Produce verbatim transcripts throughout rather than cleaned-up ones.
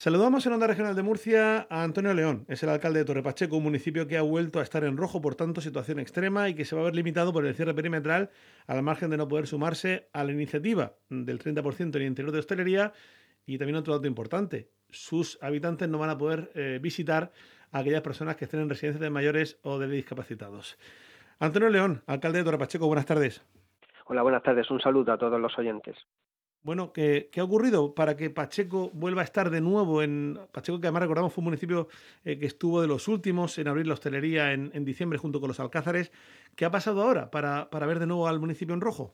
Saludamos en Onda Regional de Murcia a Antonio León, es el alcalde de Torrepacheco, un municipio que ha vuelto a estar en rojo, por tanto, situación extrema y que se va a ver limitado por el cierre perimetral, al margen de no poder sumarse a la iniciativa del treinta por ciento en el interior de hostelería. Y también otro dato importante, sus habitantes no van a poder eh, visitar a aquellas personas que estén en residencias de mayores o de discapacitados. Antonio León, alcalde de Torrepacheco, buenas tardes. Hola, buenas tardes. Un saludo a todos los oyentes. Bueno, ¿qué, qué ha ocurrido para que Pacheco vuelva a estar de nuevo en Pacheco, que además recordamos fue un municipio eh, que estuvo de los últimos en abrir la hostelería en, en diciembre junto con los Alcázares? ¿Qué ha pasado ahora para, para ver de nuevo al municipio en rojo?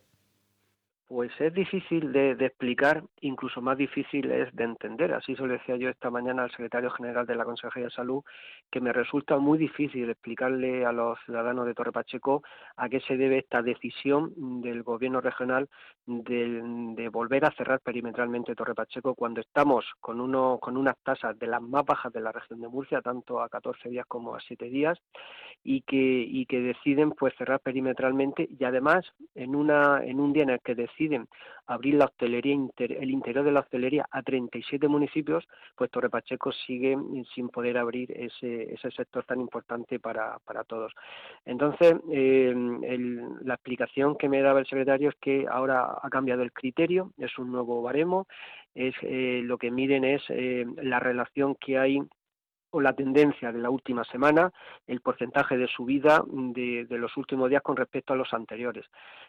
Pues es difícil de, de explicar, incluso más difícil es de entender. Así se lo decía yo esta mañana al secretario general de la Consejería de Salud, que me resulta muy difícil explicarle a los ciudadanos de Torre Pacheco a qué se debe esta decisión del gobierno regional de, de volver a cerrar perimetralmente Torre Pacheco cuando estamos con, uno, con unas tasas de las más bajas de la región de Murcia, tanto a catorce días como a siete días, y que, y que deciden pues cerrar perimetralmente y además en, una, en un día en el que deciden deciden abrir la hostelería, inter, el interior de la hostelería a treinta y siete municipios, pues Torre Pacheco sigue sin poder abrir ese, ese sector tan importante para, para todos. Entonces, eh, el, la explicación que me daba el secretario es que ahora ha cambiado el criterio, es un nuevo baremo, es eh, lo que miden es eh, la relación que hay o la tendencia de la última semana, el porcentaje de subida de, de los últimos días con respecto a los anteriores.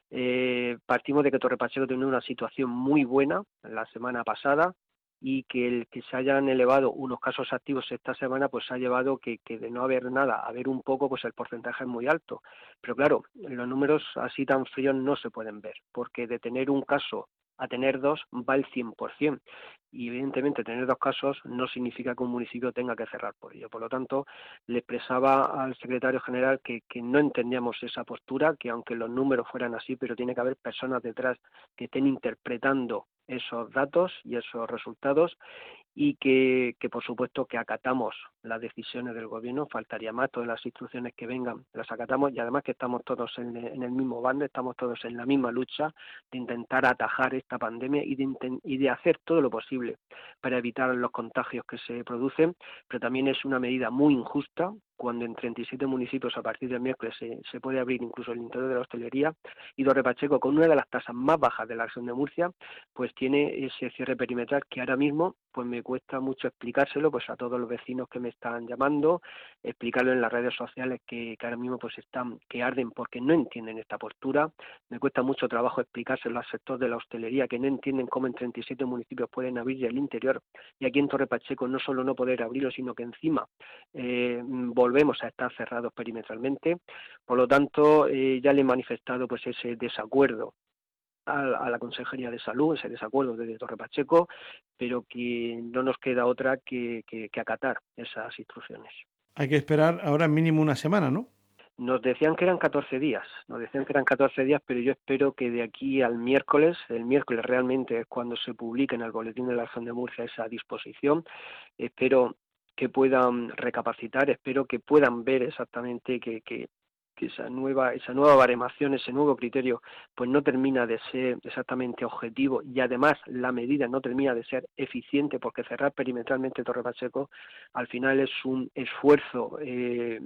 Eh, partimos de que Torre Pacheco tenía una situación muy buena la semana pasada y que el que se hayan elevado unos casos activos esta semana pues ha llevado que, que de no haber nada a ver un poco pues el porcentaje es muy alto. Pero claro, los números así tan fríos no se pueden ver, porque de tener un caso a tener dos va el cien por ciento. Y evidentemente tener dos casos no significa que un municipio tenga que cerrar por ello. Por lo tanto, le expresaba al secretario general que, que no entendíamos esa postura, que aunque los números fueran así, pero tiene que haber personas detrás que estén interpretando esos datos y esos resultados y que, que por supuesto que acatamos las decisiones del gobierno, faltaría más, todas las instrucciones que vengan las acatamos y además que estamos todos en, en el mismo bando, estamos todos en la misma lucha de intentar atajar esta pandemia y de, y de hacer todo lo posible para evitar los contagios que se producen, pero también es una medida muy injusta cuando en treinta y siete municipios a partir del miércoles se, se puede abrir incluso el interior de la hostelería y Torre Pacheco con una de las tasas más bajas de la región de Murcia pues tiene ese cierre perimetral que ahora mismo pues me cuesta mucho explicárselo pues a todos los vecinos que me están llamando, explicarlo en las redes sociales que, que ahora mismo pues están que arden porque no entienden esta postura, me cuesta mucho trabajo explicárselo al sector de la hostelería que no entienden cómo en treinta y siete municipios pueden abrir el interior y aquí en Torre Pacheco no solo no poder abrirlo sino que encima eh, volvemos a estar cerrados perimetralmente, por lo tanto eh, ya le he manifestado pues ese desacuerdo a, a la Consejería de Salud, ese desacuerdo desde Torre Pacheco, pero que no nos queda otra que, que, que acatar esas instrucciones. Hay que esperar ahora mínimo una semana, ¿no? Nos decían que eran catorce días, nos decían que eran catorce días, pero yo espero que de aquí al miércoles, el miércoles realmente es cuando se publique en el Boletín de la Región de Murcia esa disposición, espero que puedan recapacitar, espero que puedan ver exactamente que, que, que esa nueva esa nueva baremación, ese nuevo criterio, pues no termina de ser exactamente objetivo y además la medida no termina de ser eficiente porque cerrar perimetralmente Torre Pacheco al final es un esfuerzo eh,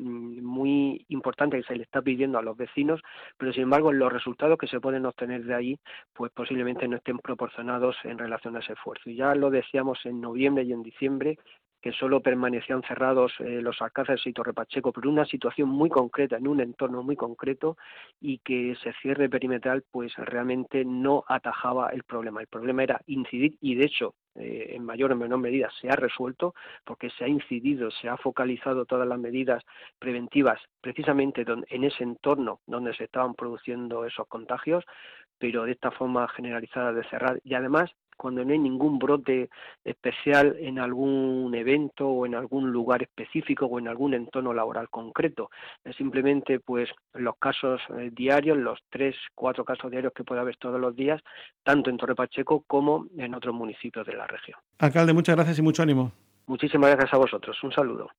muy importante que se le está pidiendo a los vecinos, pero sin embargo los resultados que se pueden obtener de ahí pues posiblemente no estén proporcionados en relación a ese esfuerzo. Y ya lo decíamos en noviembre y en diciembre, que solo permanecían cerrados eh, los Alcázares y Torre Pacheco por una situación muy concreta, en un entorno muy concreto, y que ese cierre perimetral pues realmente no atajaba el problema. El problema era incidir, y de hecho, eh, en mayor o menor medida se ha resuelto, porque se ha incidido, se ha focalizado todas las medidas preventivas precisamente en ese entorno donde se estaban produciendo esos contagios, pero de esta forma generalizada de cerrar, y además cuando no hay ningún brote especial en algún evento o en algún lugar específico o en algún entorno laboral concreto. Es simplemente pues los casos eh, diarios, los tres, cuatro casos diarios que puede haber todos los días, tanto en Torre Pacheco como en otros municipios de la región. Alcalde, muchas gracias y mucho ánimo. Muchísimas gracias a vosotros. Un saludo.